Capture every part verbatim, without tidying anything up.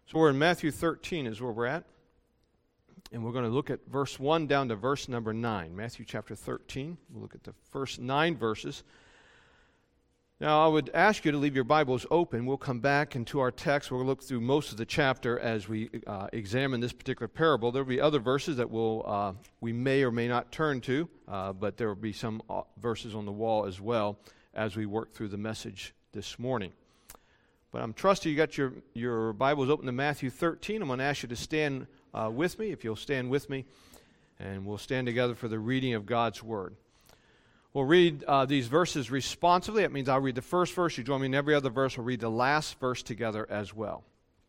So we're in Matthew thirteen is where we're at. And we're going to look at verse one down to verse number nine. Matthew chapter thirteen. We'll look at the first nine verses. Now, I would ask you to leave your Bibles open. We'll come back into our text. We'll look through most of the chapter as we uh, examine this particular parable. There will be other verses that we'll, uh, we may or may not turn to, uh, but there will be some verses on the wall as well as we work through the message this morning. But I'm trusting you got your, your Bibles open to Matthew thirteen. I'm going to ask you to stand uh, with me, if you'll stand with me, and we'll stand together for the reading of God's Word. We'll read uh, these verses responsively. That means I'll read the first verse. You join me in every other verse. We'll read the last verse together as well.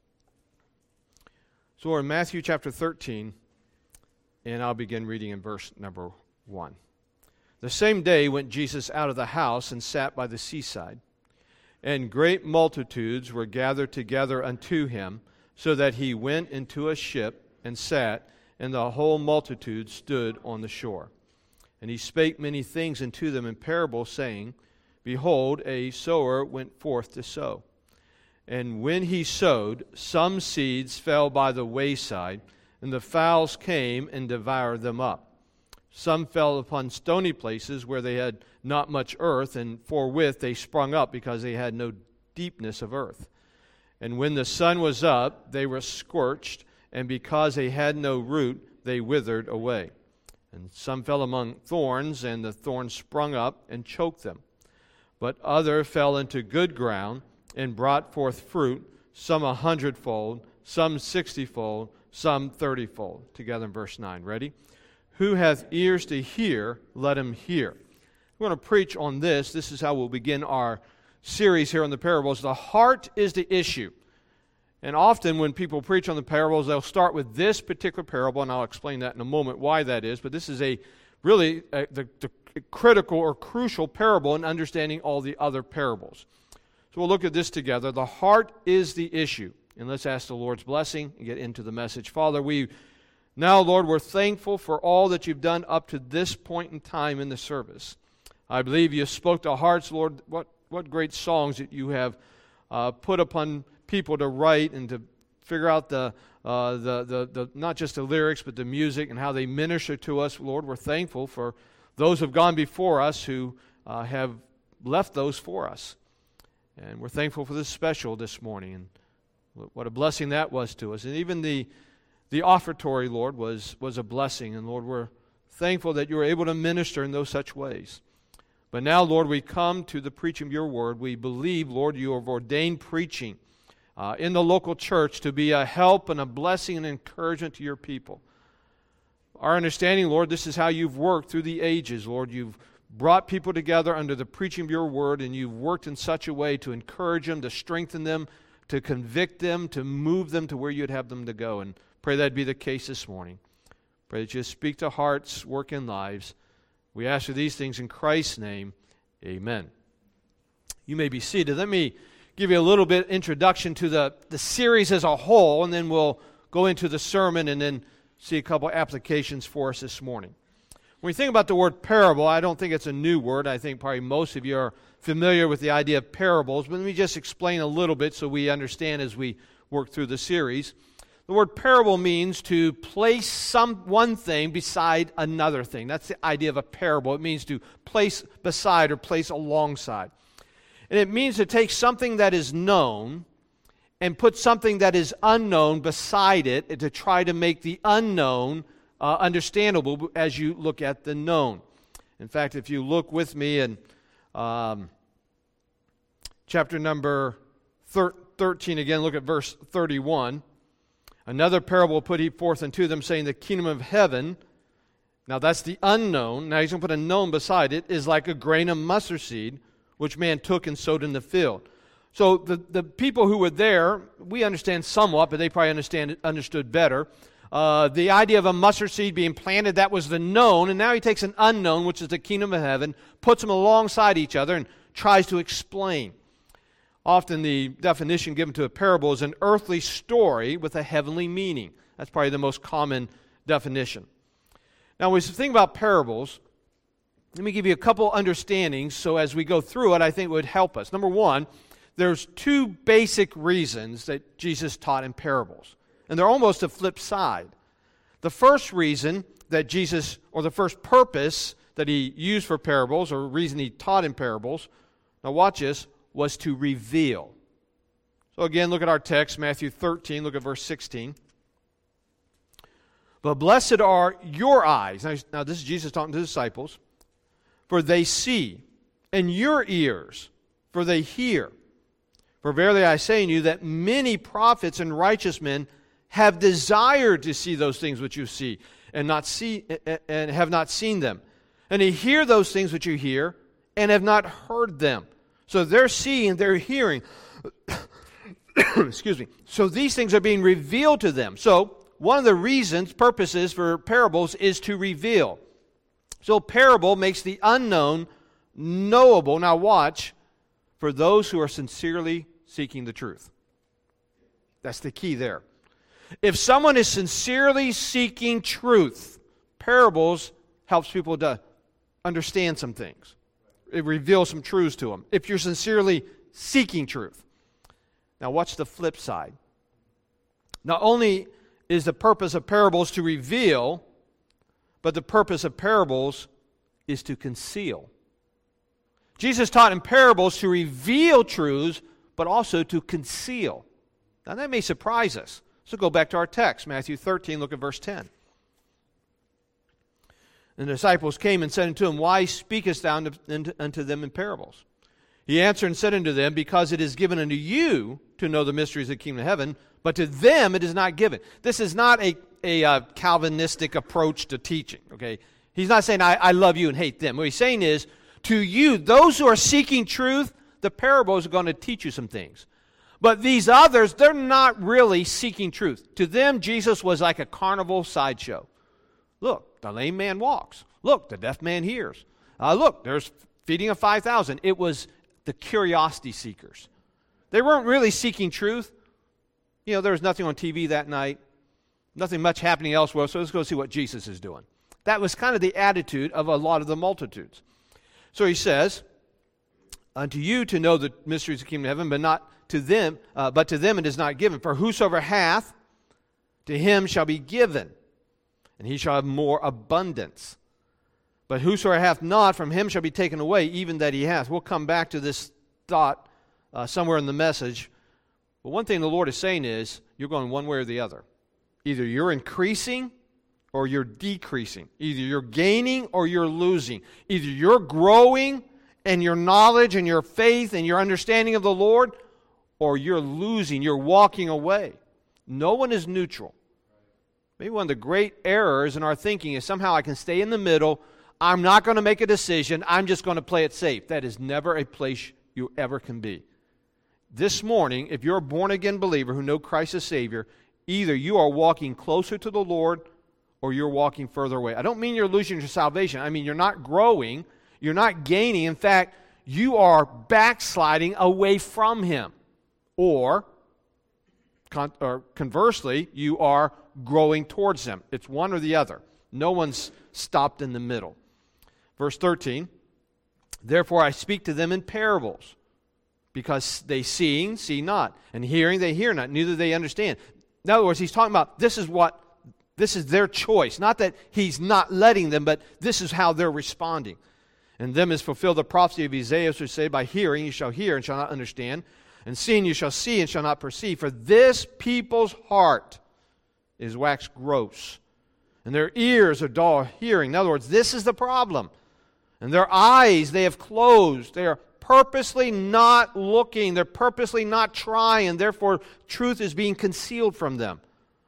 So we're in Matthew chapter thirteen, and I'll begin reading in verse number one. The same day went Jesus out of the house and sat by the seaside. And great multitudes were gathered together unto him, so that he went into a ship and sat, and the whole multitude stood on the shore. And he spake many things unto them in parables, saying, Behold, a sower went forth to sow. And when he sowed, some seeds fell by the wayside, and the fowls came and devoured them up. Some fell upon stony places where they had not much earth, and forthwith they sprung up because they had no deepness of earth. And when the sun was up, they were scorched, and because they had no root, they withered away. And some fell among thorns, and the thorns sprung up and choked them. But other fell into good ground, and brought forth fruit, some a hundredfold, some sixtyfold, some thirtyfold. Together in verse nine. Ready? Who hath ears to hear, let him hear. We're going to preach on this. This is how we'll begin our series here on the parables. The heart is the issue. And often when people preach on the parables, they'll start with this particular parable, and I'll explain that in a moment why that is. But this is a really a, the, the critical or crucial parable in understanding all the other parables. So we'll look at this together. The heart is the issue. And let's ask the Lord's blessing and get into the message. Father, we now, Lord, we're thankful for all that you've done up to this point in time in the service. I believe you spoke to hearts, Lord. What, what great songs that you have uh, put upon people to write and to figure out the, uh, the, the, the not just the lyrics, but the music and how they minister to us. Lord, we're thankful for those who have gone before us who uh, have left those for us. And we're thankful for this special this morning. And what a blessing that was to us. And even the The offertory, Lord, was, was a blessing. And, Lord, we're thankful that you were able to minister in those such ways. But now, Lord, we come to the preaching of your word. We believe, Lord, you have ordained preaching uh, in the local church to be a help and a blessing and encouragement to your people. Our understanding, Lord, this is how you've worked through the ages, Lord. You've brought people together under the preaching of your word, and you've worked in such a way to encourage them, to strengthen them, to convict them, to move them to where you'd have them to go. And pray that be the case this morning. Pray that you speak to hearts, work in lives. We ask for these things in Christ's name. Amen. You may be seated. Let me give you a little bit introduction to the, the series as a whole, and then we'll go into the sermon and then see a couple applications for us this morning. When we think about the word parable, I don't think it's a new word. I think probably most of you are familiar with the idea of parables, but let me just explain a little bit so we understand as we work through the series. The word parable means to place some one thing beside another thing. That's the idea of a parable. It means to place beside or place alongside. And it means to take something that is known and put something that is unknown beside it and to try to make the unknown uh, understandable as you look at the known. In fact, if you look with me in um, chapter number thirteen, again, look at verse thirty-one. Another parable put he forth unto them, saying, the kingdom of heaven, now that's the unknown, now he's going to put a known beside it, is like a grain of mustard seed, which man took and sowed in the field. So the, the people who were there, we understand somewhat, but they probably understand understood better. Uh, the idea of a mustard seed being planted, that was the known, and now he takes an unknown, which is the kingdom of heaven, puts them alongside each other and tries to explain. Often the definition given to a parable is an earthly story with a heavenly meaning. That's probably the most common definition. Now, when we think about parables, let me give you a couple understandings so as we go through it, I think it would help us. Number one, there's two basic reasons that Jesus taught in parables. And they're almost a flip side. The first reason that Jesus, or the first purpose that he used for parables, or reason he taught in parables, now watch this, was to reveal. So again, look at our text, Matthew thirteen, look at verse sixteen. But blessed are your eyes. Now, now this is Jesus talking to the disciples. For they see, and your ears, for they hear. For verily I say unto you that many prophets and righteous men have desired to see those things which you see, and not see and have not seen them, and to hear those things which you hear, and have not heard them. So they're seeing, they're hearing. Excuse me. So these things are being revealed to them. So one of the reasons, purposes for parables is to reveal. So parable makes the unknown knowable. Now watch, for those who are sincerely seeking the truth. That's the key there. If someone is sincerely seeking truth, parables helps people to understand some things. It reveals some truths to them. If you're sincerely seeking truth. Now watch the flip side. Not only is the purpose of parables to reveal, but the purpose of parables is to conceal. Jesus taught in parables to reveal truths, but also to conceal. Now that may surprise us. So go back to our text, Matthew thirteen, look at verse ten. And the disciples came and said unto him, Why speakest thou unto them in parables? He answered and said unto them, Because it is given unto you to know the mysteries of the kingdom of heaven, but to them it is not given. This is not a, a uh, Calvinistic approach to teaching, okay? He's not saying, I, I love you and hate them. What he's saying is, to you, those who are seeking truth, the parables are going to teach you some things. But these others, they're not really seeking truth. To them, Jesus was like a carnival sideshow. Look, the lame man walks. Look, the deaf man hears. Uh, look, there's feeding of five thousand. It was the curiosity seekers. They weren't really seeking truth. You know, there was nothing on T V that night, nothing much happening elsewhere, so let's go see what Jesus is doing. That was kind of the attitude of a lot of the multitudes. So he says, Unto you to know the mysteries of the kingdom of heaven, but not to them, uh, but to them it is not given. For whosoever hath, to him shall be given, and he shall have more abundance. But whosoever hath not, from him shall be taken away, even that he hath. We'll come back to this thought uh, somewhere in the message. But one thing the Lord is saying is, you're going one way or the other. Either you're increasing or you're decreasing. Either you're gaining or you're losing. Either you're growing in your knowledge and your faith and your understanding of the Lord, or you're losing, you're walking away. No one is neutral. Maybe one of the great errors in our thinking is somehow I can stay in the middle. I'm not going to make a decision. I'm just going to play it safe. That is never a place you ever can be. This morning, if you're a born-again believer who know Christ as Savior, either you are walking closer to the Lord or you're walking further away. I don't mean you're losing your salvation. I mean you're not growing. You're not gaining. In fact, you are backsliding away from Him. Or, con- or conversely, you are growing towards Him. It's one or the other. No one's stopped in the middle. Verse thirteen, Therefore I speak to them in parables, because they seeing, see not, and hearing, they hear not, neither they understand. In other words, he's talking about this is what, this is their choice. Not that he's not letting them, but this is how they're responding. And them is fulfilled the prophecy of Isaiah, which say, By hearing you shall hear and shall not understand, and seeing you shall see and shall not perceive. For this people's heart is waxed gross, and their ears are dull of hearing. In other words, this is the problem. And their eyes they have closed. They are purposely not looking. They're purposely not trying, and therefore truth is being concealed from them.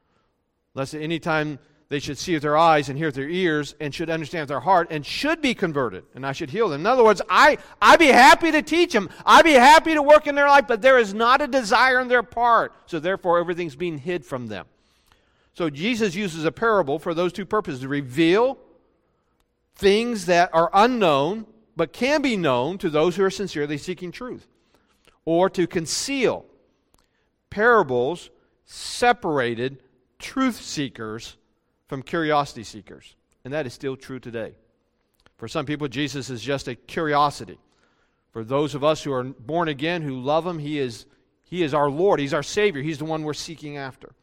Lest at any time they should see with their eyes and hear with their ears and should understand with their heart and should be converted, and I should heal them. In other words, I, I'd be happy to teach them. I'd be happy to work in their life, but there is not a desire on their part. So therefore everything's being hid from them. So Jesus uses a parable for those two purposes, to reveal things that are unknown but can be known to those who are sincerely seeking truth, or to conceal. Parables separated truth seekers from curiosity seekers, and that is still true today. For some people, Jesus is just a curiosity. For those of us who are born again, who love Him, He is, He is our Lord. He's our Savior. He's the one we're seeking after.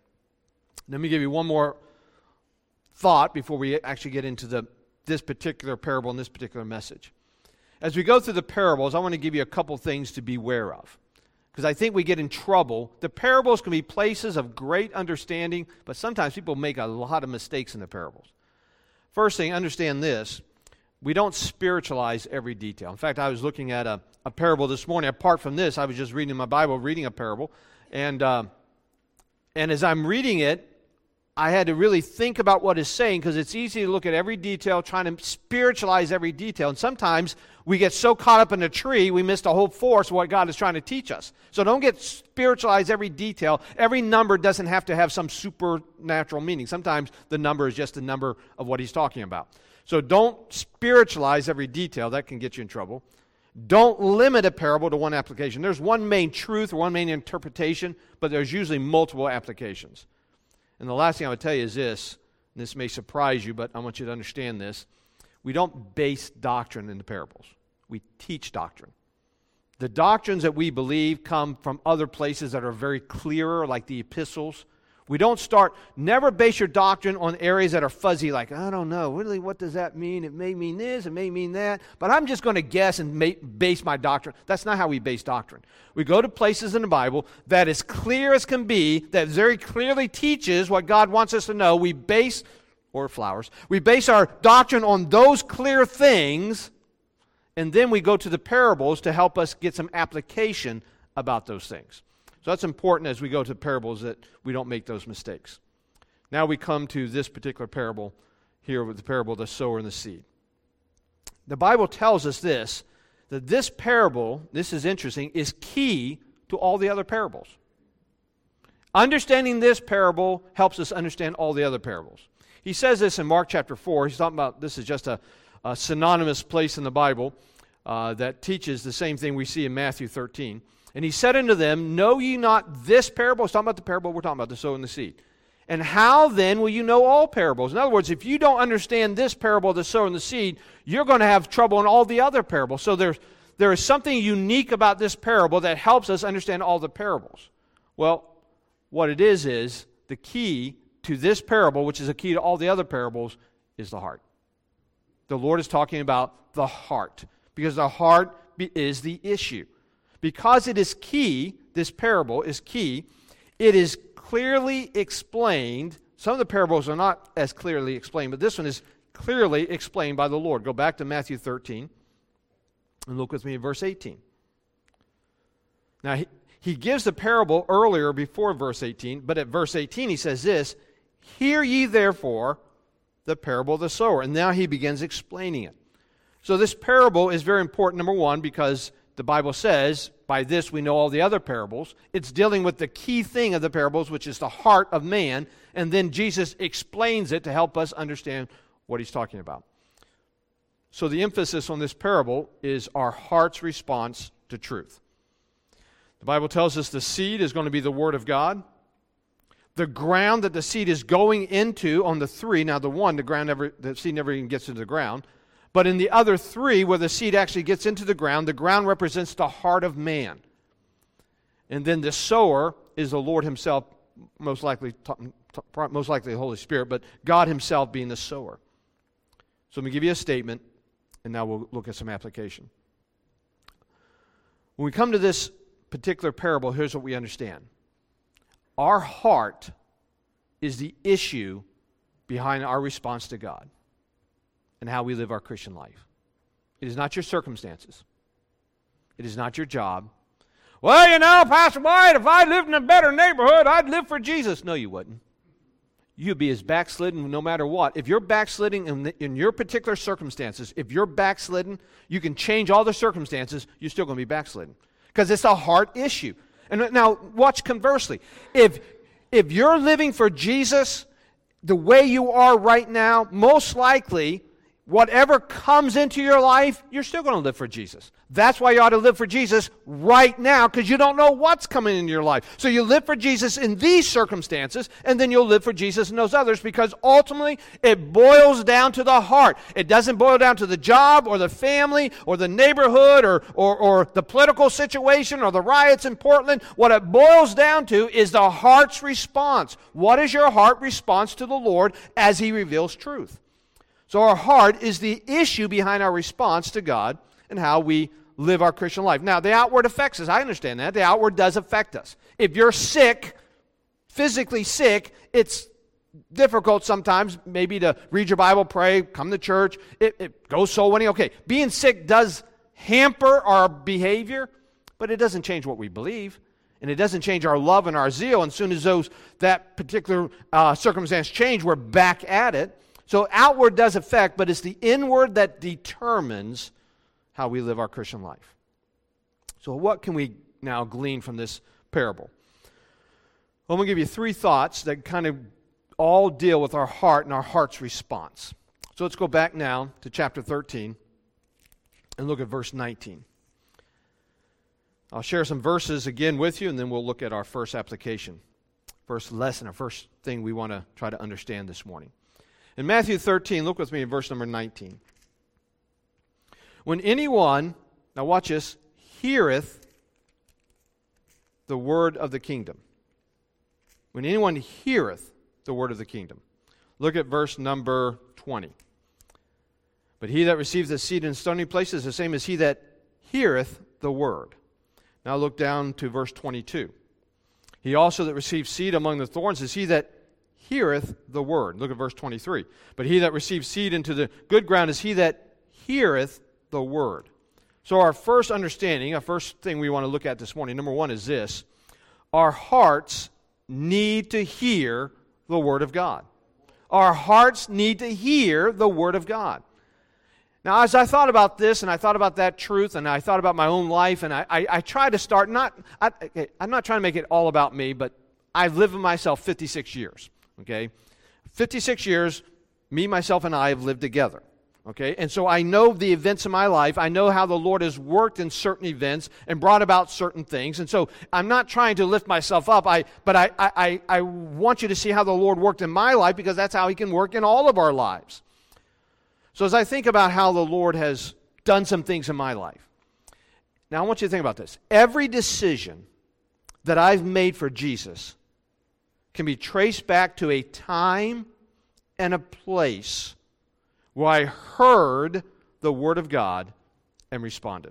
Let me give you one more thought before we actually get into the, this particular parable and this particular message. As we go through the parables, I want to give you a couple things to beware of, because I think we get in trouble. The parables can be places of great understanding, but sometimes people make a lot of mistakes in the parables. First thing, understand this. We don't spiritualize every detail. In fact, I was looking at a, a parable this morning. Apart from this, I was just reading my Bible, reading a parable. And, uh, and as I'm reading it, I had to really think about what it's saying, because it's easy to look at every detail, trying to spiritualize every detail. And sometimes we get so caught up in the tree, we miss the whole force of what God is trying to teach us. So don't get spiritualize every detail. Every number doesn't have to have some supernatural meaning. Sometimes the number is just the number of what He's talking about. So don't spiritualize every detail. That can get you in trouble. Don't limit a parable to one application. There's one main truth or one main interpretation, but there's usually multiple applications. And the last thing I would tell you is this, and this may surprise you, but I want you to understand this. We don't base doctrine in the parables. We teach doctrine. The doctrines that we believe come from other places that are very clearer, like the epistles. We don't start, never base your doctrine on areas that are fuzzy, like, I don't know, really, what does that mean? It may mean this, it may mean that, but I'm just going to guess and ma- base my doctrine. That's not how we base doctrine. We go to places in the Bible that is clear as can be, that very clearly teaches what God wants us to know. We base, or flowers, we base our doctrine on those clear things, and then we go to the parables to help us get some application about those things. So that's important as we go to parables, that we don't make those mistakes. Now we come to this particular parable here with the parable of the sower and the seed. The Bible tells us this, that this parable, this is interesting, is key to all the other parables. Understanding this parable helps us understand all the other parables. He says this in Mark chapter four. He's talking about, this is just a, a synonymous place in the Bible uh, that teaches the same thing we see in Matthew thirteen. And he said unto them, know ye not this parable? He's talking about the parable we're talking about, the sower and the seed. And how then will you know all parables? In other words, if you don't understand this parable of the sower and the seed, you're going to have trouble in all the other parables. So there's, there is something unique about this parable that helps us understand all the parables. Well, what it is is, the key to this parable, which is a key to all the other parables, is the heart. The Lord is talking about the heart, because the heart is the issue. Because it is key, this parable is key, it is clearly explained. Some of the parables are not as clearly explained, but this one is clearly explained by the Lord. Go back to Matthew thirteen and look with me at verse eighteen. Now, he, he gives the parable earlier before verse eighteen, but at verse eighteen he says this, hear ye therefore the parable of the sower. And now he begins explaining it. So this parable is very important, number one, because the Bible says, by this we know all the other parables. It's dealing with the key thing of the parables, which is the heart of man. And then Jesus explains it to help us understand what he's talking about. So the emphasis on this parable is our heart's response to truth. The Bible tells us the seed is going to be the Word of God. The ground that the seed is going into on the three, now the one, the ground never, the seed never even gets into the ground. But in the other three, where the seed actually gets into the ground, the ground represents the heart of man. And then the sower is the Lord himself, most likely, most likely the Holy Spirit, but God himself being the sower. So let me give you a statement, and now we'll look at some application. When we come to this particular parable, here's what we understand. Our heart is the issue behind our response to God and how we live our Christian life. It is not your circumstances. It is not your job. Well, you know, Pastor White, if I lived in a better neighborhood, I'd live for Jesus. No, you wouldn't. You'd be as backslidden no matter what. If you're backsliding in, the, in your particular circumstances, if you're backslidden, you can change all the circumstances, you're still going to be backslidden. Because it's a heart issue. And now, watch conversely. If, if you're living for Jesus the way you are right now, most likely, whatever comes into your life, you're still going to live for Jesus. That's why you ought to live for Jesus right now, because you don't know what's coming into your life. So you live for Jesus in these circumstances, and then you'll live for Jesus in those others, because ultimately it boils down to the heart. It doesn't boil down to the job or the family or the neighborhood or, or, or the political situation or the riots in Portland. What it boils down to is the heart's response. What is your heart response to the Lord as He reveals truth? So our heart is the issue behind our response to God and how we live our Christian life. Now, the outward affects us. I understand that. The outward does affect us. If you're sick, physically sick, it's difficult sometimes maybe to read your Bible, pray, come to church. It, it goes soul winning. Okay, being sick does hamper our behavior, but it doesn't change what we believe. And it doesn't change our love and our zeal. And as soon as those that particular uh, circumstance change, we're back at it. So outward does affect, but it's the inward that determines how we live our Christian life. So what can we now glean from this parable? Well, I'm going to give you three thoughts that kind of all deal with our heart and our heart's response. So let's go back now to chapter thirteen and look at verse nineteen. I'll share some verses again with you, and then we'll look at our first application, first lesson, our first thing we want to try to understand this morning. In Matthew thirteen, look with me in verse number nineteen. When anyone, now watch this, heareth the word of the kingdom. When anyone heareth the word of the kingdom. Look at verse number twenty. But he that receives the seed in stony places is the same as he that heareth the word. Now look down to verse twenty-two. He also that receives seed among the thorns is he that heareth the word. Look at verse twenty-three. But he that receives seed into the good ground is he that heareth the word. So our first understanding, our first thing we want to look at this morning, number one is this. Our hearts need to hear the word of God. Our hearts need to hear the word of God. Now, as I thought about this, and I thought about that truth, and I thought about my own life, and I, I, I try to start, not, I, I'm not trying to make it all about me, but I've lived with myself fifty-six years. Okay, fifty-six years, me, myself, and I have lived together. Okay, and so I know the events of my life. I know how the Lord has worked in certain events and brought about certain things. And so I'm not trying to lift myself up, I, but I, I, I want you to see how the Lord worked in my life, because that's how He can work in all of our lives. So as I think about how the Lord has done some things in my life, now I want you to think about this. Every decision that I've made for Jesus can be traced back to a time and a place where I heard the Word of God and responded.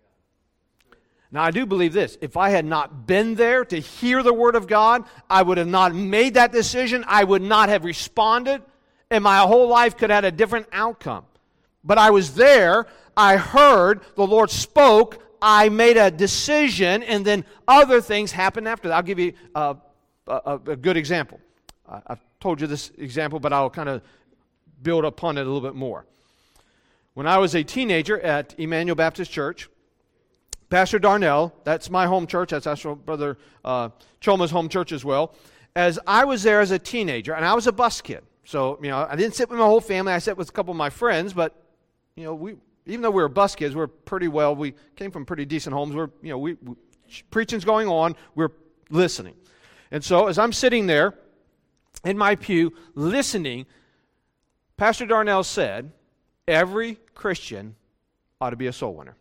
Now, I do believe this. If I had not been there to hear the Word of God, I would have not made that decision. I would not have responded, and my whole life could have had a different outcome. But I was there. I heard. The Lord spoke. I made a decision, and then other things happened after that. I'll give you uh, A, a good example. Uh, I've told you this example, but I'll kind of build upon it a little bit more. When I was a teenager at Emmanuel Baptist Church, Pastor Darnell, that's my home church, that's actually Brother uh, Choma's home church as well, as I was there as a teenager, and I was a bus kid. So, you know, I didn't sit with my whole family, I sat with a couple of my friends, but, you know, we even though we were bus kids, we were pretty well, we came from pretty decent homes, we're, you know, we, we preaching's going on, we're listening. And so as I'm sitting there in my pew listening, Pastor Darnell said, every Christian ought to be a soul winner.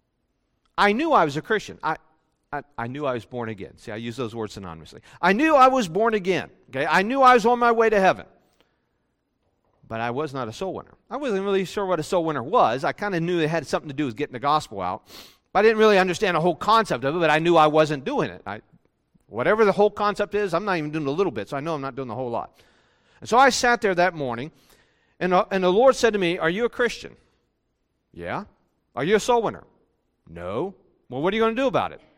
I knew I was a Christian. I, I, I knew I was born again. See, I use those words synonymously. I knew I was born again. Okay, I knew I was on my way to heaven. But I was not a soul winner. I wasn't really sure what a soul winner was. I kind of knew it had something to do with getting the gospel out. But I didn't really understand the whole concept of it, but I knew I wasn't doing it. I Whatever the whole concept is, I'm not even doing a little bit, so I know I'm not doing the whole lot. And so I sat there that morning, and, uh, and the Lord said to me, are you a Christian? Yeah. Are you a soul winner? No. Well, what are you going to do about it?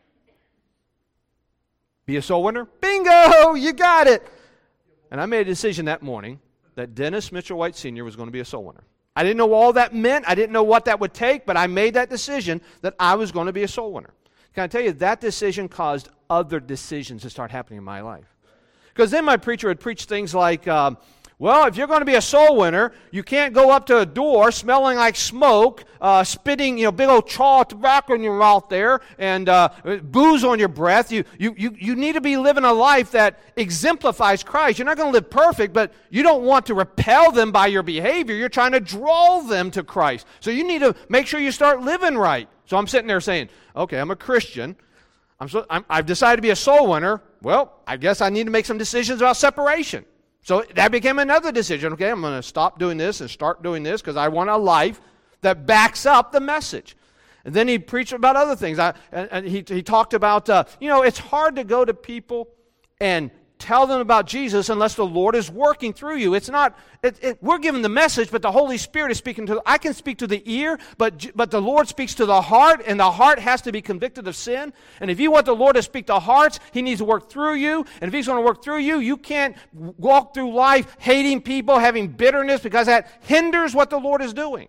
Be a soul winner? Bingo! You got it! And I made a decision that morning that Dennis Mitchell White Senior was going to be a soul winner. I didn't know all that meant. I didn't know what that would take, but I made that decision that I was going to be a soul winner. Can I tell you, that decision caused other decisions to start happening in my life. Because then my preacher would preach things like, um, Well, if you're going to be a soul winner, you can't go up to a door smelling like smoke, uh, spitting, you know, big old chaw tobacco in your mouth there, and uh, booze on your breath. You, you, you, you need to be living a life that exemplifies Christ. You're not going to live perfect, but you don't want to repel them by your behavior. You're trying to draw them to Christ. So you need to make sure you start living right. So I'm sitting there saying, okay, I'm a Christian. I'm so, I'm, I've decided to be a soul winner. Well, I guess I need to make some decisions about separation. So that became another decision. Okay, I'm going to stop doing this and start doing this because I want a life that backs up the message. And then he preached about other things. I, and, and he, he talked about, uh, you know, it's hard to go to people and tell them about Jesus unless the Lord is working through you. It's not, it, it, we're given the message, but the Holy Spirit is speaking to, I can speak to the ear, but, but the Lord speaks to the heart, and the heart has to be convicted of sin. And if you want the Lord to speak to hearts, He needs to work through you. And if He's going to work through you, you can't walk through life hating people, having bitterness, because that hinders what the Lord is doing.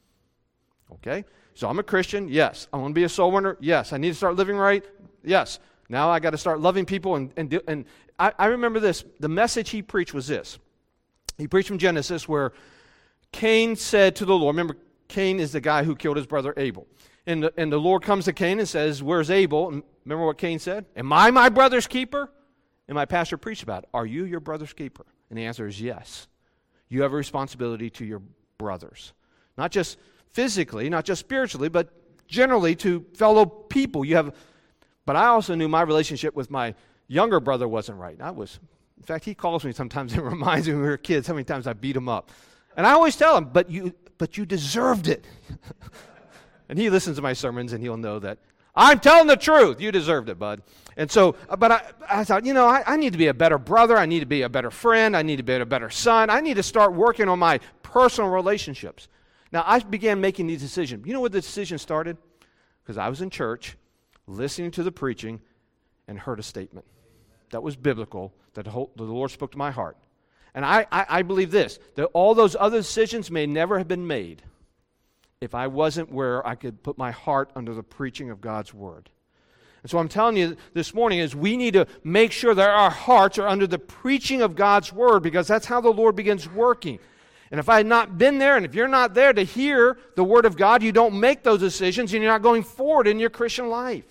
Okay? So I'm a Christian, yes. I want to be a soul winner, yes. I need to start living right, yes. Now I got to start loving people, and and, and I, I remember this. The message he preached was this. He preached from Genesis where Cain said to the Lord, remember, Cain is the guy who killed his brother Abel. And the, and the Lord comes to Cain and says, where's Abel? And remember what Cain said? Am I my brother's keeper? And my pastor preached about it. Are you your brother's keeper? And the answer is yes. You have a responsibility to your brothers. Not just physically, not just spiritually, but generally to fellow people. You have... But I also knew my relationship with my younger brother wasn't right. I was, in fact, he calls me sometimes and reminds me when we were kids how many times I beat him up. And I always tell him, but you but you deserved it. And he listens to my sermons and he'll know that I'm telling the truth. You deserved it, bud. And so, but I, I thought, you know, I, I need to be a better brother. I need to be a better friend. I need to be a better son. I need to start working on my personal relationships. Now, I began making these decisions. You know where the decision started? Because I was in church, listening to the preaching, and heard a statement that was biblical, that the, whole, the Lord spoke to my heart. And I, I, I believe this, that all those other decisions may never have been made if I wasn't where I could put my heart under the preaching of God's Word. And so I'm telling you this morning is we need to make sure that our hearts are under the preaching of God's Word, because that's how the Lord begins working. And if I had not been there, and if you're not there to hear the Word of God, you don't make those decisions, and you're not going forward in your Christian life.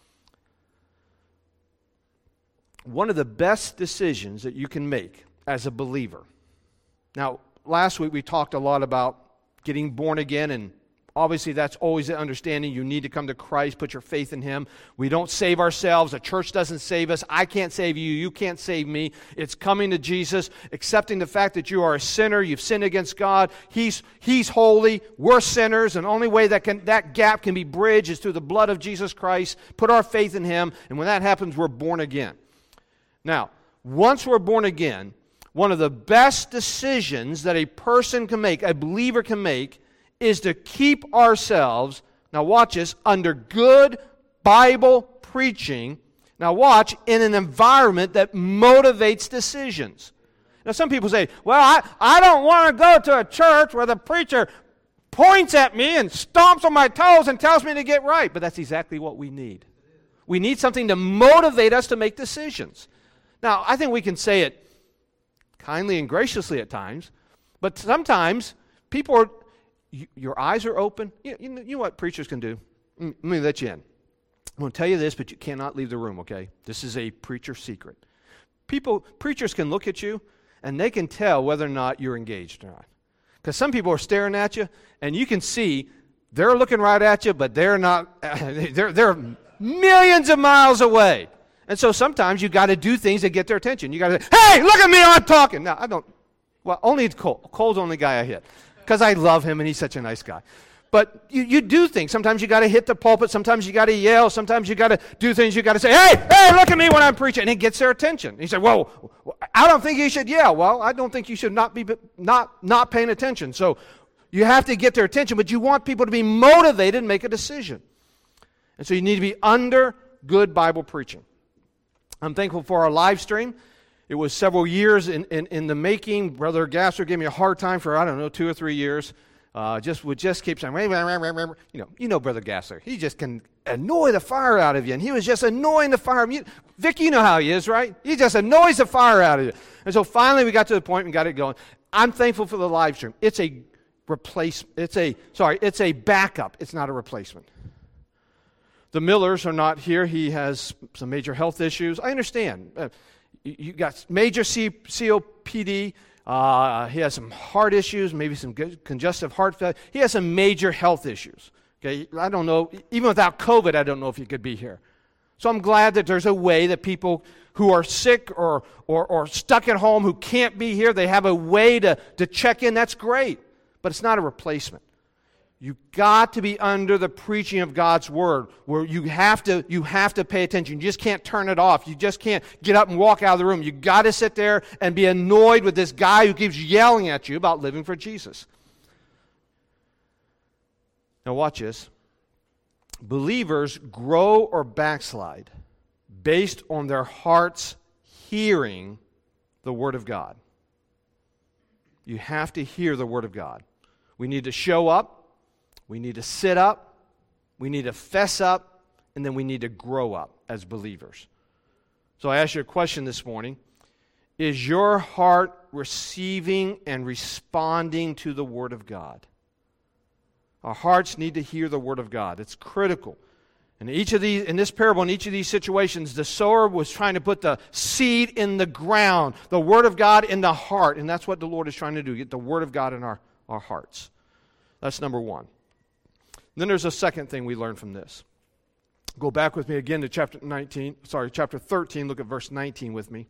One of the best decisions that you can make as a believer. Now, last week we talked a lot about getting born again, and obviously that's always the understanding. You need to come to Christ, put your faith in Him. We don't save ourselves. The church doesn't save us. I can't save you. You can't save me. It's coming to Jesus, accepting the fact that you are a sinner. You've sinned against God. He's, he's holy. We're sinners, and the only way that can, that gap can be bridged is through the blood of Jesus Christ. Put our faith in Him, and when that happens, we're born again. Now, once we're born again, one of the best decisions that a person can make, a believer can make, is to keep ourselves, now watch this, under good Bible preaching. Now watch, in an environment that motivates decisions. Now some people say, well, I, I don't want to go to a church where the preacher points at me and stomps on my toes and tells me to get right. But that's exactly what we need. We need something to motivate us to make decisions. Now, I think we can say it kindly and graciously at times, but sometimes people are, you, your eyes are open. You, you, know, you know what preachers can do? Let me let you in. I'm going to tell you this, but you cannot leave the room, okay? This is a preacher secret. People, preachers can look at you, and they can tell whether or not you're engaged or not. Because some people are staring at you, and you can see they're looking right at you, but they're not, they're, they're millions of miles away. And so sometimes you got to do things that get their attention. You got to say, hey, look at me, I'm talking. Now, I don't, well, only Cole. Cole's the only guy I hit because I love him and he's such a nice guy. But you, you do things. Sometimes you got to hit the pulpit. Sometimes you got to yell. Sometimes you got to do things. You got to say, hey, hey, look at me when I'm preaching. And it gets their attention. And you say, whoa, I don't think you should yell. Well, I don't think you should not be not, not paying attention. So you have to get their attention, but you want people to be motivated and make a decision. And so you need to be under good Bible preaching. I'm thankful for our live stream. It was several years in, in, in the making. Brother Gasser gave me a hard time for, I don't know, two or three years. Uh, just would just keep saying, you know, you know Brother Gasser. He just can annoy the fire out of you. And he was just annoying the fire. You, Vic, you know how he is, right? He just annoys the fire out of you. And so finally we got to the point and got it going. I'm thankful for the live stream. It's a replace. It's a, sorry, it's a backup. It's not a replacement. The Millers are not here. He has some major health issues. I understand. Uh, you, you got major C, COPD. Uh, he has some heart issues, maybe some congestive heart failure. He has some major health issues. Okay, I don't know. Even without COVID, I don't know if he could be here. So I'm glad that there's a way that people who are sick or or, or stuck at home who can't be here, they have a way to, to check in. That's great. But it's not a replacement. You've got to be under the preaching of God's Word, where you have to you have to pay attention. You just can't turn it off. You just can't get up and walk out of the room. You've got to sit there and be annoyed with this guy who keeps yelling at you about living for Jesus. Now watch this. Believers grow or backslide based on their hearts hearing the Word of God. You have to hear the Word of God. We need to show up. We need to sit up, we need to fess up, and then we need to grow up as believers. So I ask you a question this morning. Is your heart receiving and responding to the Word of God? Our hearts need to hear the Word of God. It's critical. In each of these, in this parable, in each of these situations, the sower was trying to put the seed in the ground, the Word of God in the heart, and that's what the Lord is trying to do, get the Word of God in our, our hearts. That's number one. Then there's a second thing we learn from this. Go back with me again to chapter nineteen, sorry, chapter thirteen, look at verse nineteen with me.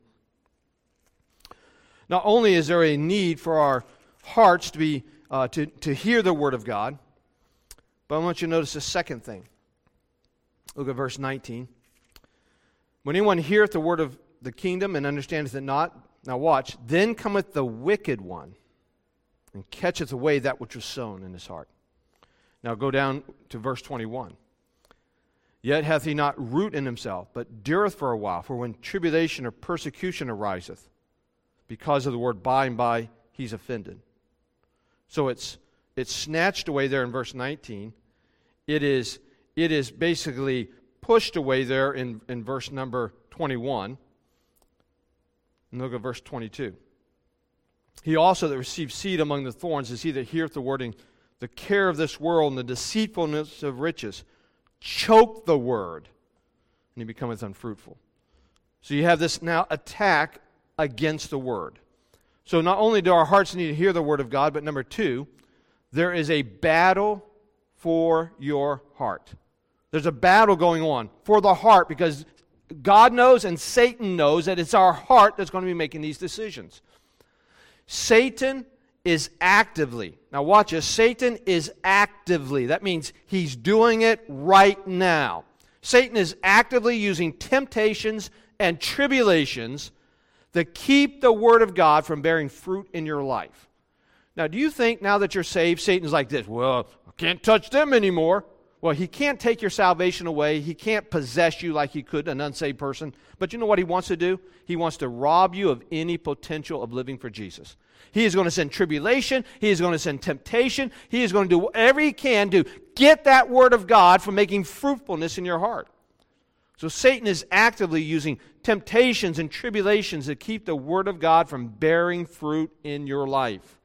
Not only is there a need for our hearts to be uh, to, to hear the Word of God, but I want you to notice a second thing. Look at verse nineteen. When anyone heareth the word of the kingdom and understandeth it not, now watch, then cometh the wicked one, and catcheth away that which was sown in his heart. Now go down to verse twenty-one. Yet hath he not root in himself, but dureth for a while. For when tribulation or persecution ariseth, because of the word by and by, he's offended. So it's it's snatched away there in verse nineteen. It is it is basically pushed away there in, in verse number twenty-one. And look at verse twenty-two. He also that receives seed among the thorns is he that heareth the word, and the care of this world and the deceitfulness of riches choke the word, and he becometh unfruitful. So you have this now attack against the word. So not only do our hearts need to hear the word of God, but number two, there is a battle for your heart. There's a battle going on for the heart, because God knows and Satan knows that it's our heart that's going to be making these decisions. Satan is actively, now watch this, Satan is actively, that means he's doing it right now. Satan is actively using temptations and tribulations that keep the Word of God from bearing fruit in your life. Now, do you think now that you're saved, Satan's like this, well, I can't touch them anymore. Well, he can't take your salvation away. He can't possess you like he could an unsaved person. But you know what he wants to do? He wants to rob you of any potential of living for Jesus. He is going to send tribulation. He is going to send temptation. He is going to do whatever he can to get that Word of God from making fruitfulness in your heart. So Satan is actively using temptations and tribulations to keep the Word of God from bearing fruit in your life.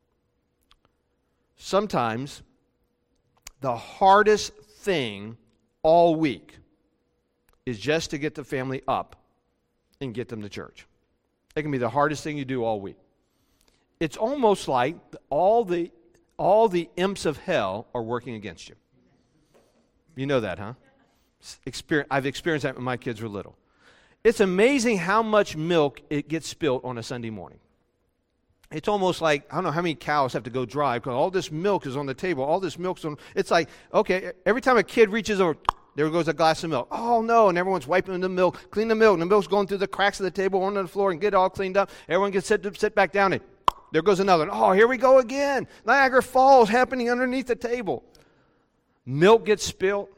Sometimes the hardest thing all week is just to get the family up and get them to church. It can be the hardest thing you do all week. It's almost like all the all the imps of hell are working against you. You know that, huh? Experience, I've experienced that when my kids were little. It's amazing how much milk it gets spilt on a Sunday morning. It's almost like, I don't know how many cows have to go dry because all this milk is on the table. All this milk's on, it's like, okay, every time a kid reaches over, there goes a glass of milk. Oh, no, and everyone's wiping the milk, clean the milk, and the milk's going through the cracks of the table, onto the floor, and get it all cleaned up. Everyone gets sit, sit back down, and there goes another. Oh, here we go again. Niagara Falls happening underneath the table. Milk gets spilled.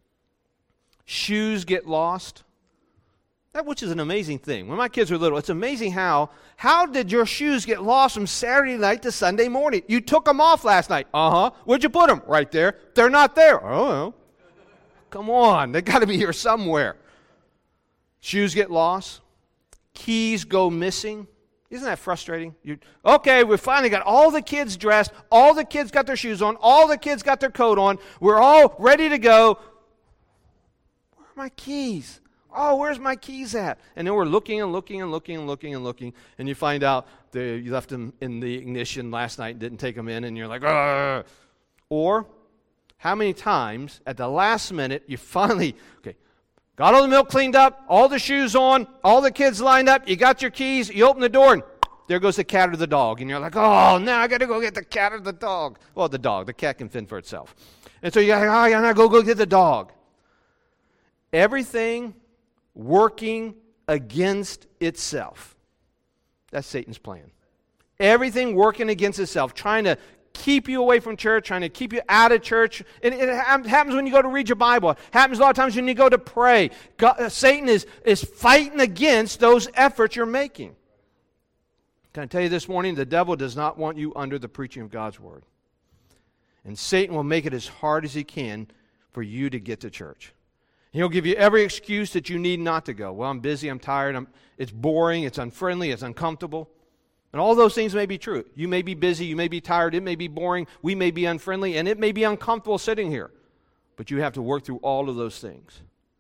Shoes get lost. That which is an amazing thing. When my kids were little, it's amazing how, how did your shoes get lost from Saturday night to Sunday morning? You took them off last night. Uh-huh. Where'd you put them? Right there. They're not there. Oh, Come on, they got to be here somewhere. Shoes get lost. Keys go missing. Isn't that frustrating? You, okay, we finally got all the kids dressed. All the kids got their shoes on. All the kids got their coat on. We're all ready to go. Where are my keys? Oh, where's my keys at? And then we're looking and looking and looking and looking and looking, and you find out they, you left them in the ignition last night and didn't take them in, and you're like, ugh. Or how many times at the last minute you finally, okay, got all the milk cleaned up, all the shoes on, all the kids lined up, you got your keys, you open the door, and there goes the cat or the dog. And you're like, oh, now I got to go get the cat or the dog. Well, the dog. The cat can fend for itself. And so you got to, oh, I got to go, go get the dog. Everything working against itself. That's Satan's plan. Everything working against itself, trying to keep you away from church, trying to keep you out of church. And it happens when you go to read your Bible. It happens a lot of times when you go to pray. God, uh, Satan is, is fighting against those efforts you're making. Can I tell you this morning, the devil does not want you under the preaching of God's Word. And Satan will make it as hard as he can for you to get to church. He'll give you every excuse that you need not to go. Well, I'm busy, I'm tired, I'm, it's boring, it's unfriendly, it's uncomfortable. And all those things may be true. You may be busy, you may be tired, it may be boring, we may be unfriendly, and it may be uncomfortable sitting here. But you have to work through all of those things.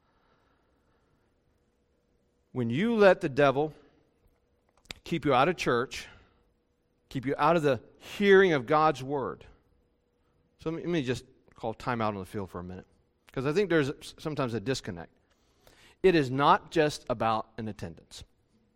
When you let the devil keep you out of church, keep you out of the hearing of God's Word. So let me, let me just call time out on the field for a minute, because I think there's sometimes a disconnect. It is not just about an attendance.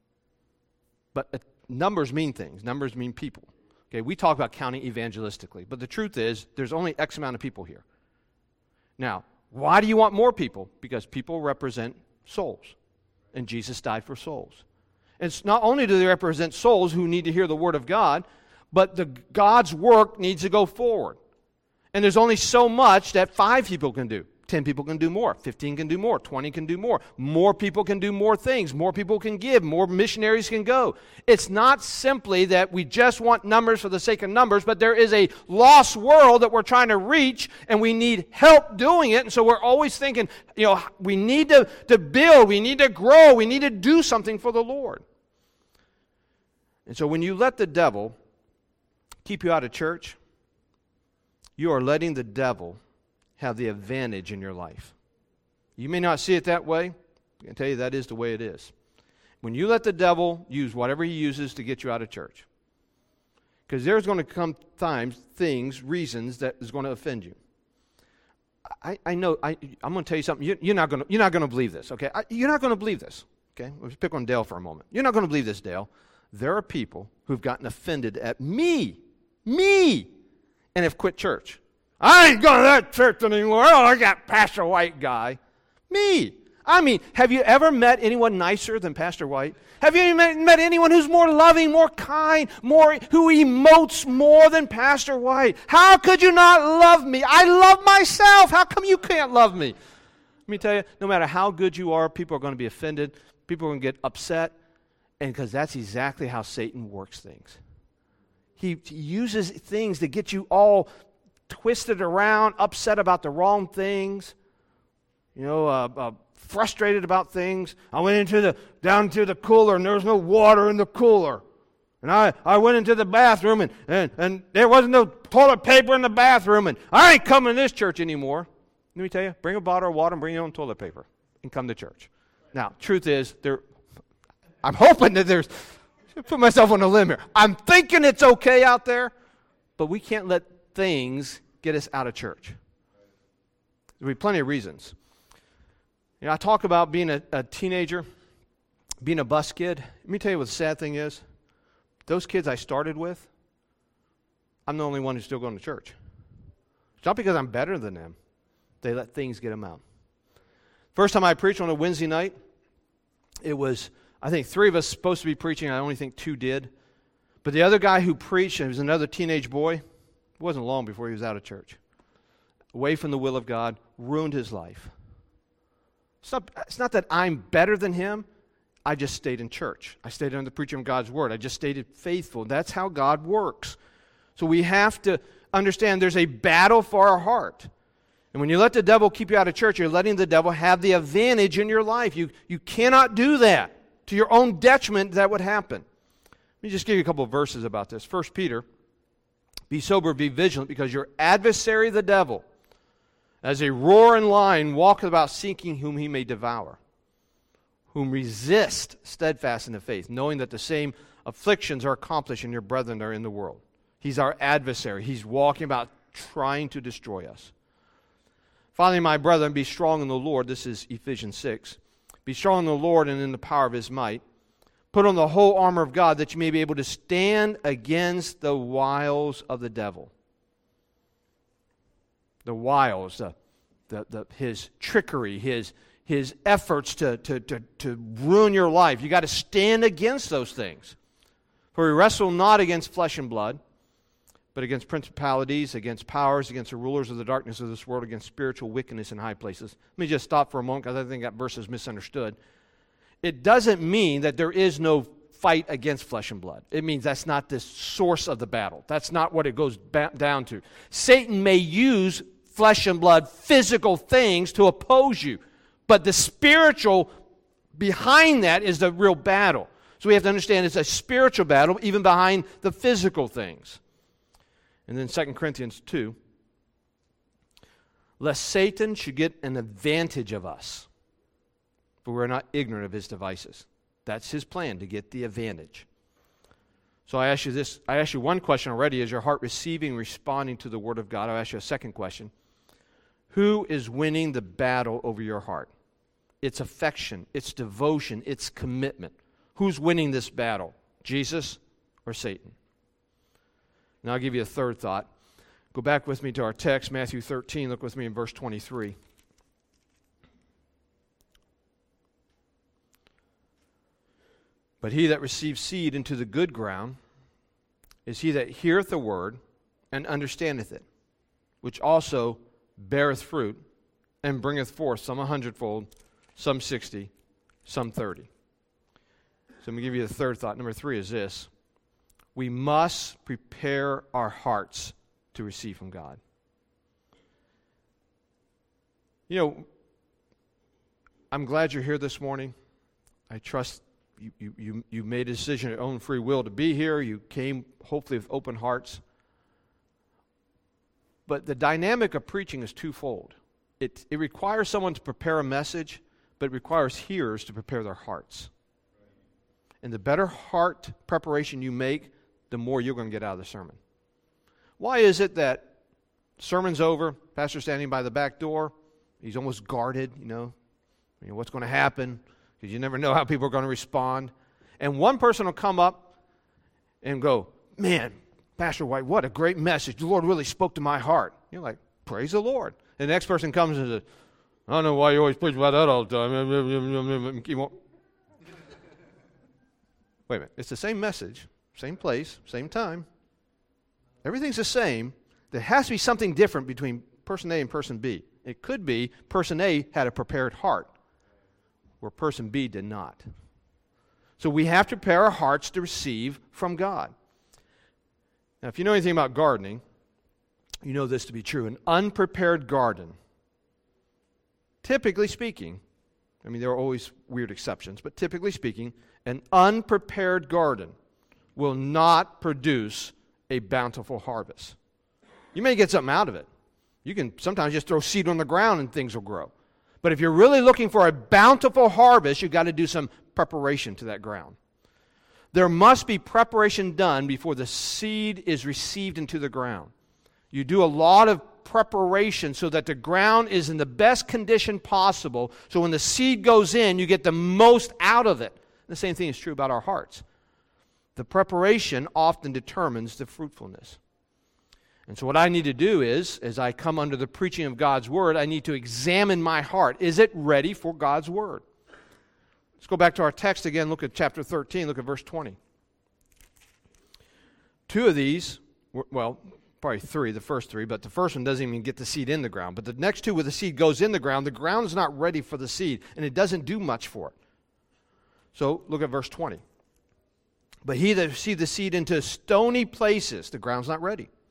But uh, numbers mean things. Numbers mean people. Okay, we talk about counting evangelistically, but the truth is there's only X amount of people here. Now, why do you want more people? Because people represent souls, and Jesus died for souls. And it's not only do they represent souls who need to hear the Word of God, but the God's work needs to go forward. And there's only so much that five people can do. Ten people can do more. Fifteen can do more. Twenty can do more. More people can do more things. More people can give. More missionaries can go. It's not simply that we just want numbers for the sake of numbers, but there is a lost world that we're trying to reach, and we need help doing it. And so we're always thinking, you know, we need to, to build. We need to grow. We need to do something for the Lord. And so when you let the devil keep you out of church, you are letting the devil have the advantage in your life. You may not see it that way. I can tell you that is the way it is. When you let the devil use whatever he uses to get you out of church, because there's going to come times, things, reasons that is going to offend you. I, I know, I, I'm going to tell you something. You, you're not going to, you're not going to believe this, okay? I, you're not going to believe this, okay? Let's pick on Dale for a moment. You're not going to believe this, Dale. There are people who've gotten offended at me, me, and have quit church. I ain't going to that church anymore. Oh, I got Pastor White guy. Me. I mean, have you ever met anyone nicer than Pastor White? Have you met, met anyone who's more loving, more kind, more who emotes more than Pastor White? How could you not love me? I love myself. How come you can't love me? Let me tell you, no matter how good you are, people are going to be offended. People are going to get upset. And because that's exactly how Satan works things. He, he uses things to get you all twisted around, upset about the wrong things, you know, uh, uh, frustrated about things. I went into the down to the cooler, and there was no water in the cooler. And I, I went into the bathroom, and, and, and there wasn't no toilet paper in the bathroom, and I ain't coming to this church anymore. Let me tell you, bring a bottle of water and bring your own toilet paper and come to church. Now, truth is, there. I'm hoping that there's, I put myself on a limb here. I'm thinking it's okay out there, but we can't let things get us out of church. There'll be plenty of reasons. You know, I talk about being a, a teenager, being a bus kid. Let me tell you what the sad thing is. Those kids I started with, I'm the only one who's still going to church. It's not because I'm better than them. They let things get them out. First time I preached on a Wednesday night, it was, I think three of us supposed to be preaching. I only think two did. But the other guy who preached, and he was another teenage boy, it wasn't long before he was out of church. Away from the will of God, ruined his life. It's not, it's not that I'm better than him. I just stayed in church. I stayed under the preaching of God's Word. I just stayed faithful. That's how God works. So we have to understand there's a battle for our heart. And when you let the devil keep you out of church, you're letting the devil have the advantage in your life. You, you cannot do that. To your own detriment, that would happen. Let me just give you a couple of verses about this. First Peter, be sober, be vigilant, because your adversary, the devil, as a roaring lion, walketh about seeking whom he may devour, whom resist steadfast in the faith, knowing that the same afflictions are accomplished in your brethren that are in the world. He's our adversary. He's walking about trying to destroy us. Finally, my brethren, be strong in the Lord. This is Ephesians six. Be strong in the Lord and in the power of his might. Put on the whole armor of God that you may be able to stand against the wiles of the devil. The wiles, the, the, the, his trickery, his, his efforts to, to, to, to ruin your life. You got to stand against those things. For we wrestle not against flesh and blood, but against principalities, against powers, against the rulers of the darkness of this world, against spiritual wickedness in high places. Let me just stop for a moment, because I think that verse is misunderstood. It doesn't mean that there is no fight against flesh and blood. It means that's not the source of the battle. That's not what it goes ba- down to. Satan may use flesh and blood, physical things to oppose you, but the spiritual behind that is the real battle. So we have to understand it's a spiritual battle even behind the physical things. And then Second Corinthians two, lest Satan should get an advantage of us, for we're not ignorant of his devices. That's his plan, to get the advantage. So I ask you this, I asked you one question already. Is your heart receiving, responding to the Word of God? I'll ask you a second question. Who is winning the battle over your heart? It's affection, it's devotion, it's commitment. Who's winning this battle? Jesus or Satan? Now I'll give you a third thought. Go back with me to our text, Matthew thirteen. Look with me in verse twenty-three. But he that receives seed into the good ground is he that heareth the word and understandeth it, which also beareth fruit and bringeth forth some a hundredfold, some sixty, some thirty. So let me give you the third thought. Number three is this. We must prepare our hearts to receive from God. You know, I'm glad you're here this morning. I trust you, you, you, you made a decision of your own free will to be here. You came hopefully with open hearts. But the dynamic of preaching is twofold. It, it requires someone to prepare a message, but it requires hearers to prepare their hearts. And the better heart preparation you make, the more you're going to get out of the sermon. Why is it that sermon's over, pastor's standing by the back door, he's almost guarded, you know, you know what's going to happen, because you never know how people are going to respond. And one person will come up and go, man, Pastor White, what a great message. The Lord really spoke to my heart. You're like, praise the Lord. And the next person comes and says, I don't know why you always preach about that all the time. You won't. Wait a minute. It's the same message, same place, same time. Everything's the same. There has to be something different between person A and person B. It could be person A had a prepared heart, where person B did not. So we have to prepare our hearts to receive from God. Now, if you know anything about gardening, you know this to be true. An unprepared garden, typically speaking, I mean, there are always weird exceptions, but typically speaking, an unprepared garden will not produce a bountiful harvest. You may get something out of it. You can sometimes just throw seed on the ground and things will grow. But if you're really looking for a bountiful harvest, you've got to do some preparation to that ground. There must be preparation done before the seed is received into the ground. You do a lot of preparation so that the ground is in the best condition possible, so when the seed goes in, you get the most out of it. The same thing is true about our hearts. The preparation often determines the fruitfulness. And so what I need to do is, as I come under the preaching of God's Word, I need to examine my heart. Is it ready for God's Word? Let's go back to our text again. Look at chapter thirteen. Look at verse twenty. Two of these, well, probably three, the first three, but the first one doesn't even get the seed in the ground. But the next two, where the seed goes in the ground, the ground is not ready for the seed, and it doesn't do much for it. So look at verse twenty. But he that received the seed into stony places, the ground's not ready.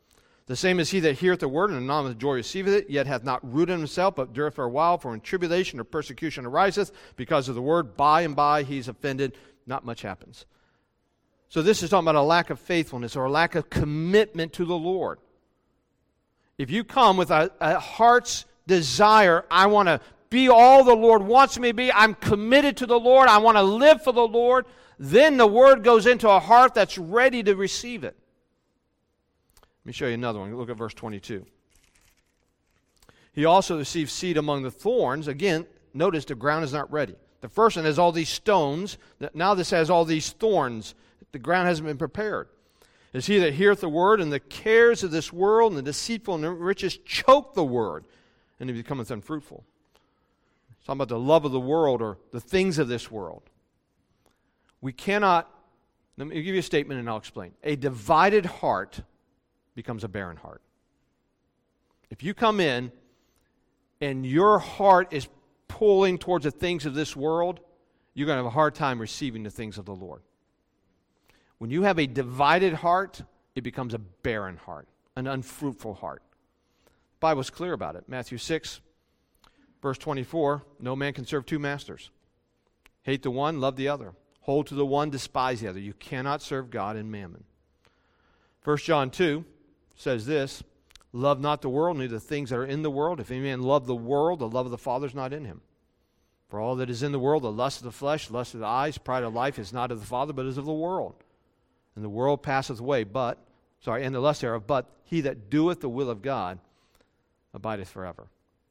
The same is he that heareth the word, and anon with joy receiveth it, yet hath not root in himself, but dureth for a while. For when tribulation or persecution ariseth because of the word, by and by he's offended. Not much happens. So this is talking about a lack of faithfulness or a lack of commitment to the Lord. If you come with a, a heart's desire, I want to be all the Lord wants me to be, I'm committed to the Lord, I want to live for the Lord, then the word goes into a heart that's ready to receive it. Let me show you another one. Look at verse twenty-two. He also received seed among the thorns. Again, notice the ground is not ready. The first one has all these stones. Now this has all these thorns. The ground hasn't been prepared. Is he that heareth the word, and the cares of this world and the deceitful and the riches choke the word, and it becometh unfruitful. It's talking about the love of the world or the things of this world. We cannot, let me give you a statement and I'll explain. A divided heart becomes a barren heart. If you come in and your heart is pulling towards the things of this world, you're going to have a hard time receiving the things of the Lord. When you have a divided heart, it becomes a barren heart, an unfruitful heart. The Bible's clear about it. Matthew six, verse twenty-four, no man can serve two masters. Hate the one, love the other. Hold to the one, despise the other. You cannot serve God and mammon. First John two says this, love not the world, neither the things that are in the world. If any man love the world, the love of the Father is not in him. For all that is in the world, the lust of the flesh, lust of the eyes, pride of life, is not of the Father, but is of the world. And the world passeth away, but, sorry, and the lust thereof, but he that doeth the will of God abideth forever.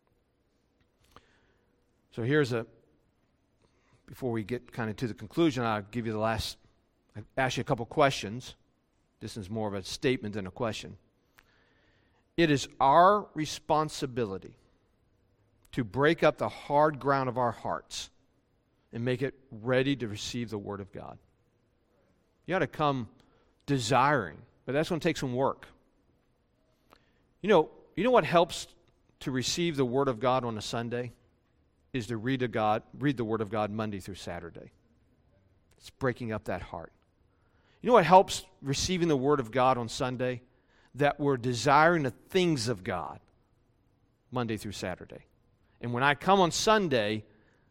So here's a, before we get kind of to the conclusion, I'll give you the last, I ask you a couple questions. This is more of a statement than a question. It is our responsibility to break up the hard ground of our hearts and make it ready to receive the Word of God. You ought to come desiring, but that's going to take some work. You know, you know what helps to receive the Word of God on a Sunday? Is to read, a God, read the Word of God Monday through Saturday. It's breaking up that heart. You know what helps receiving the Word of God on Sunday? That we're desiring the things of God Monday through Saturday. And when I come on Sunday,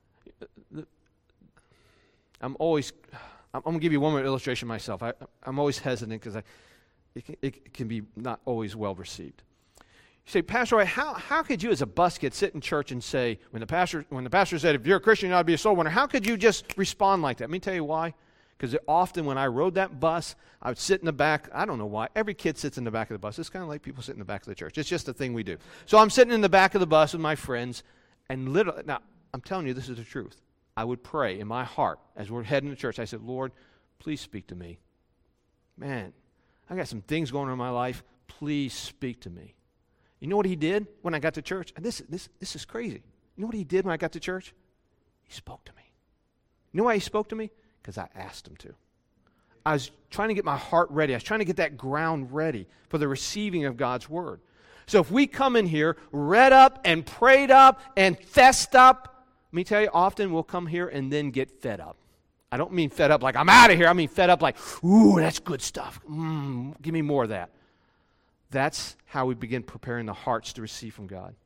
I'm always, I'm going to give you one more illustration myself. I, I'm always hesitant because I, it can, it can be not always well received. You say, Pastor Roy, how, how could you as a buskid sit in church and say, when the pastor when the pastor said, if you're a Christian, you ought to be a soul winner, how could you just respond like that? Let me tell you why. Because often when I rode that bus, I would sit in the back. I don't know why. Every kid sits in the back of the bus. It's kind of like people sit in the back of the church. It's just a thing we do. So I'm sitting in the back of the bus with my friends, and literally, now, I'm telling you, this is the truth. I would pray in my heart as we're heading to church. I said, Lord, please speak to me. Man, I got some things going on in my life. Please speak to me. You know what he did when I got to church? And this, this, this is crazy. You know what he did when I got to church? He spoke to me. You know why he spoke to me? Because I asked him to. I was trying to get my heart ready. I was trying to get that ground ready for the receiving of God's Word. So if we come in here read up and prayed up and fessed up, let me tell you, often we'll come here and then get fed up. I don't mean fed up like I'm out of here. I mean fed up like, ooh, that's good stuff. Mm, give me more of that. That's how we begin preparing the hearts to receive from God.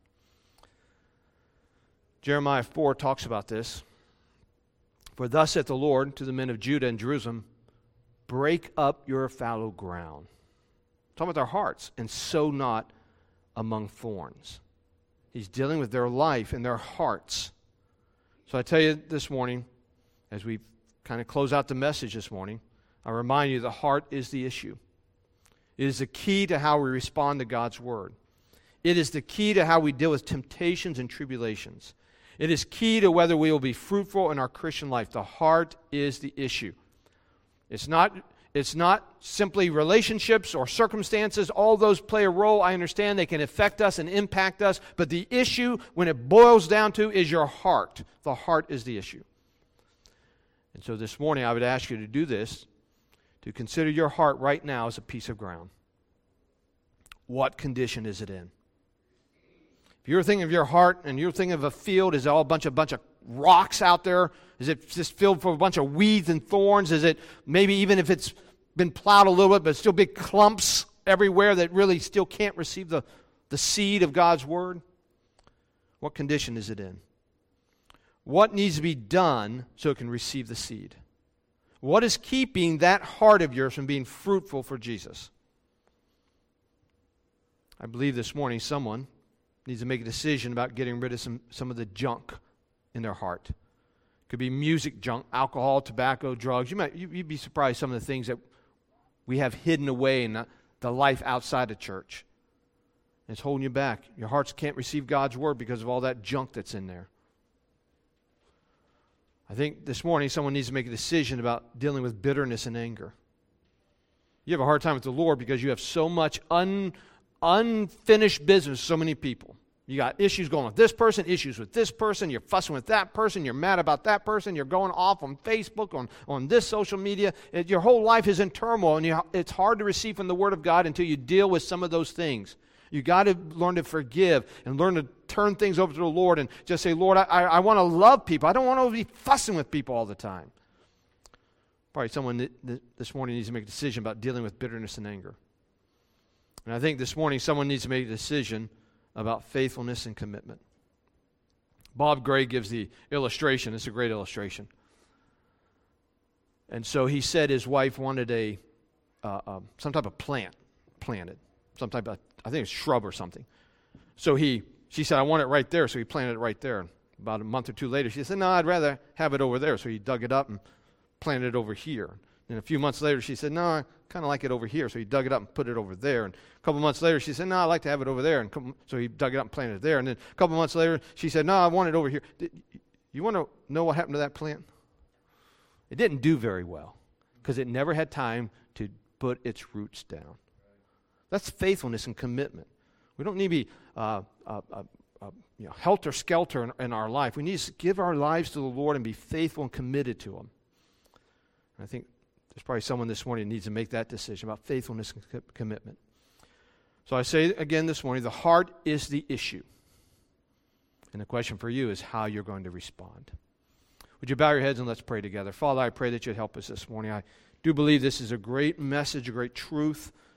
Jeremiah four talks about this. For thus saith the Lord to the men of Judah and Jerusalem, break up your fallow ground. Talking about their hearts, and sow not among thorns. He's dealing with their life and their hearts. So I tell you this morning, as we kind of close out the message this morning, I remind you the heart is the issue. It is the key to how we respond to God's Word. It is the key to how we deal with temptations and tribulations. It is key to whether we will be fruitful in our Christian life. The heart is the issue. It's not, it's not simply relationships or circumstances. All those play a role. I understand they can affect us and impact us. But the issue, when it boils down to, is your heart. The heart is the issue. And so this morning I would ask you to do this, to consider your heart right now as a piece of ground. What condition is it in? If you're thinking of your heart and you're thinking of a field, is it all a bunch of bunch of rocks out there? Is it just filled with a bunch of weeds and thorns? Is it maybe even if it's been plowed a little bit, but still big clumps everywhere that really still can't receive the, the seed of God's word? What condition is it in? What needs to be done so it can receive the seed? What is keeping that heart of yours from being fruitful for Jesus? I believe this morning someone needs to make a decision about getting rid of some, some of the junk in their heart. It could be music junk, alcohol, tobacco, drugs. You might, you, you'd be surprised some of the things that we have hidden away in the, the life outside of church. It's holding you back. Your hearts can't receive God's word because of all that junk that's in there. I think this morning someone needs to make a decision about dealing with bitterness and anger. You have a hard time with the Lord because you have so much un, unfinished business with so many people. You got issues going with this person, issues with this person, you're fussing with that person, you're mad about that person, you're going off on Facebook, on, on this social media. It, your whole life is in turmoil, and you, it's hard to receive from the Word of God until you deal with some of those things. You got to learn to forgive and learn to turn things over to the Lord and just say, Lord, I, I, I want to love people. I don't want to be fussing with people all the time. Probably someone th- th- this morning needs to make a decision about dealing with bitterness and anger. And I think this morning someone needs to make a decision about faithfulness and commitment. Bob Gray gives the illustration. It's a great illustration. And so he said his wife wanted a uh, uh, some type of plant planted, some type of, I think it's shrub or something. So he, she said, I want it right there. So he planted it right there. About a month or two later, she said, no, I'd rather have it over there. So he dug it up and planted it over here. And a few months later, she said, no, I kind of like it over here. So he dug it up and put it over there. And a couple months later, she said, no, I like to have it over there. And couple, so he dug it up and planted it there. And then a couple months later, she said, no, I want it over here. Did, you want to know what happened to that plant? It didn't do very well because it never had time to put its roots down. That's faithfulness and commitment. We don't need to be uh, uh, uh, uh, you know, helter-skelter in, in our life. We need to give our lives to the Lord and be faithful and committed to Him. And I think there's probably someone this morning who needs to make that decision about faithfulness and co- commitment. So I say again this morning, the heart is the issue. And the question for you is how you're going to respond. Would you bow your heads and let's pray together. Father, I pray that you'd help us this morning. I do believe this is a great message, a great truth.